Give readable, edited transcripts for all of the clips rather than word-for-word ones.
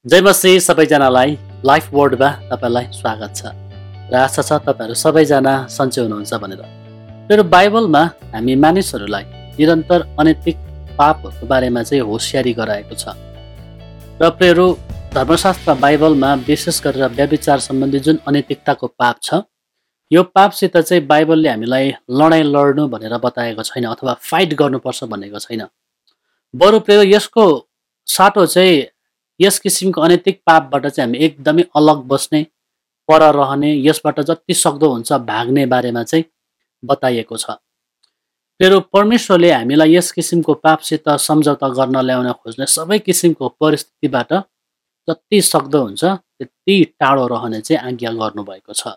जय मसीह सबैजनालाई लाइफ वर्डमा तपाईलाई स्वागत छ र आशा छ तपाईहरु सबैजना सन्चै हुनुहुन्छ भनेर। तर बाइबलमा हामी मानिसहरूलाई निरन्तर अनैतिक पापहरूको बारेमा चाहिँ होशियारी गराएको छ। र प्रियहरू, धर्मशास्त्र बाइबलमा विशेष गरेर व्यभिचार सम्बन्धी जुन अनैतिकताको पाप छ, यो पापसित चाहिँ बाइबलले हामीलाई लडाईँ लड्नु भनेर बताएको छैन अथवा फाइट गर्नुपर्छ भनेको छैन। बरु प्रियहरू, यसको साटो चाहिँ यस किसिमको अनैतिक पापबाट चाहिँ हामी एकदमै अलग बस्ने, पर रहने, यसबाट जति सक्दो हुन्छ भाग्ने बारेमा चाहिँ बताइएको छ। प्रियहरू, परमेश्वरले हामीलाई यस किसिमको पापसित सम्झौता गर्न ल्याउन खोज्ने सबै किसिमको परिस्थितिबाट जति सक्दो हुन्छ त्यति टाढो रहने चाहिँ आज्ञा गर्नुभएको छ।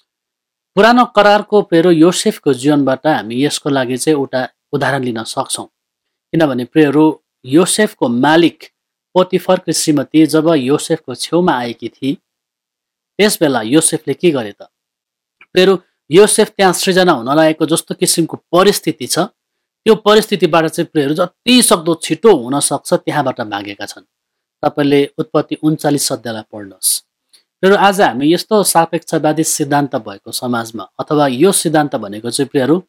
पुरानो करारको प्रियहरू योसेफको जीवनबाट हामी यसको लागि चाहिँ एउटा उदाहरण लिन सक्छौँ। किनभने प्रियहरू, योसेफको मालिक पोतिफरको श्रीमती जब योसेफको छेउमा आएकी थिए, त्यस बेला योसेफले के गरे त? प्रियहरू, योसेफ त्यहाँ सृजना हुन लागेको जस्तो किसिमको परिस्थिति छ, त्यो परिस्थितिबाट चाहिँ प्रियहरू जति सक्दो छिटो हुन सक्छ त्यहाँबाट भागेका छन्। तपाईले उत्पत्ति 39 अध्यायलाई पढ्नुहोस्। प्रियहरू, आज हामी यस्तो सापेक्षवादी सिद्धान्त भएको समाजमा, अथवा यो सिद्धान्त भनेको चाहिँ प्रियहरू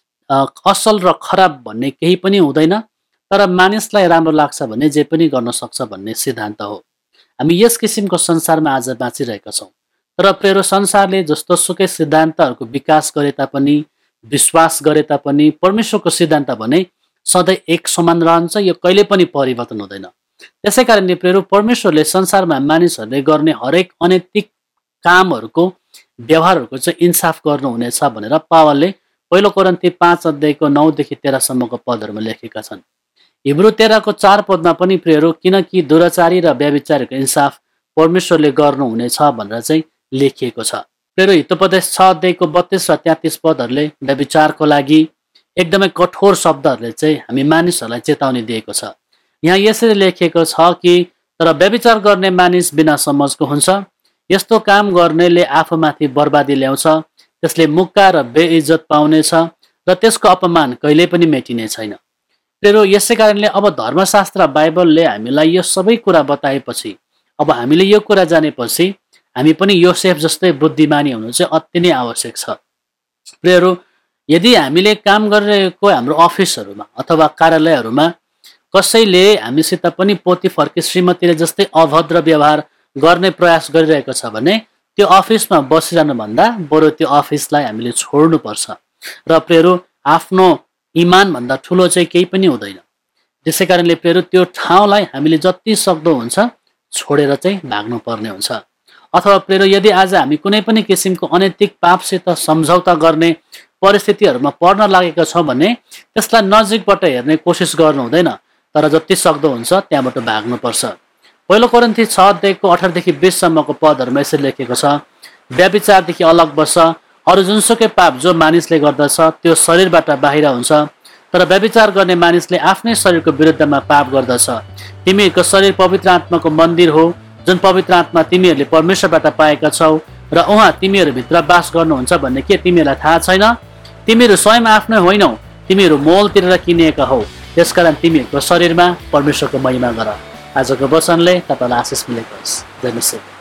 असल र खराब भन्ने केही पनि हुँदैन, तर मानिसलाई राम्रो लाग्छ भने जे पनि गर्न सक्छ भन्ने सिद्धान्त हो। हामी यस किसिमको संसारमा आज बाँचिरहेका छौँ। तर प्रियहरू, संसारले जस्तो सुकै सिद्धान्तहरूको विकास गरे तापनि, विश्वास गरे तापनि, परमेश्वरको सिद्धान्त भने सधैँ एक समान रहन्छ, यो कहिले पनि परिवर्तन हुँदैन। त्यसै कारणले प्रियहरू, परमेश्वरले संसारमा मानिसहरूले गर्ने हरेक अनैतिक कामहरूको, व्यवहारहरूको चाहिँ इन्साफ गर्नुहुनेछ भनेर पावलले पहिलो कोरिन्थी 5 अध्यायको 9 देखि 13 सम्मको पदहरूमा लेखेका छन्। हिब्रू 13 को 4 पदमा पनि प्रियहरू, किनकि दुराचारी र व्यभिचारीको इन्साफ परमेश्वरले गर्नुहुनेछ भनेर चाहिँ लेखिएको छ। प्रियहरू, हितोपदेश 6 अध्यायको 32 र 33 पदहरूले व्यभिचारको लागि एकदमै कठोर शब्दहरूले चाहिँ हामी मानिसहरूलाई चेतावनी दिएको छ। यहाँ यसरी लेखिएको छ कि तर व्यभिचार गर्ने मानिस बिना समझको हुन्छ, यस्तो काम गर्नेले आफूमाथि बर्बादी ल्याउँछ, त्यसले मुक्का र बेइज्जत पाउनेछ र त्यसको अपमान कहिले पनि मेटिने छैन। प्रियहरू, यसै कारणले अब धर्मशास्त्र बाइबलले हामीलाई यो सबै कुरा बताएपछि, अब हामीले यो कुरा जानेपछि हामी पनि योसेफ जस्तै बुद्धिमानी हुनु चाहिँ अति नै आवश्यक छ। प्रियहरू, यदि हामीले काम गरिरहेको हाम्रो अफिसहरूमा अथवा कार्यालयहरूमा कसैले हामीसित पनि पोतिफरकी श्रीमतीले जस्तै अभद्र व्यवहार गर्ने प्रयास गरिरहेको छ भने त्यो अफिसमा बसिरहनुभन्दा बरु त्यो अफिसलाई हामीले छोड्नुपर्छ। र प्रियहरू, आफ्नो इमान भन्दा ठुलो चाहिँ केही पनि हुँदैन। त्यसै कारणले प्रियहरू, त्यो ठाउँलाई हामीले जति सक्दो हुन्छ छोडेर चाहिँ भाग्नु पर्ने हुन्छ। अथवा प्रियहरू, यदि आज हामी कुनै पनि किसिमको अनैतिक पापसित सम्झौता गर्ने परिस्थितिहरूमा पर्न लागेका छौँ भने त्यसलाई नजिकबाट हेर्ने कोसिस गर्नु हुँदैन, तर जति सक्दो हुन्छ त्यहाँबाट भाग्नुपर्छ। पहिलो कोरिन्थी 6 अध्यायको 18 देखि 20 सम्मको पदहरूमा यसरी लेखेको छ, व्यभिचारदेखि अलग बस, अरू जुनसुकै पाप जो मानिसले गर्दछ त्यो शरीरबाट बाहिर हुन्छ, तर व्यभिचार गर्ने मानिसले आफ्नै शरीरको विरुद्धमा पाप गर्दछ। तिमीहरूको शरीर पवित्र आत्माको मन्दिर हो, जुन पवित्र आत्मा तिमीहरूले परमेश्वरबाट पाएका छौ र उहाँ तिमीहरूभित्र बास गर्नुहुन्छ भन्ने के तिमीहरूलाई थाहा छैन? तिमीहरू स्वयं आफ्नै होइनौ, तिमीहरू मोल तिरेर किनिएका हौ, त्यसकारण तिमीहरूको शरीरमा परमेश्वरको महिमा गर। आजको वचनले तपाईँलाई आशिष मिलेको होस्। जय मसीह।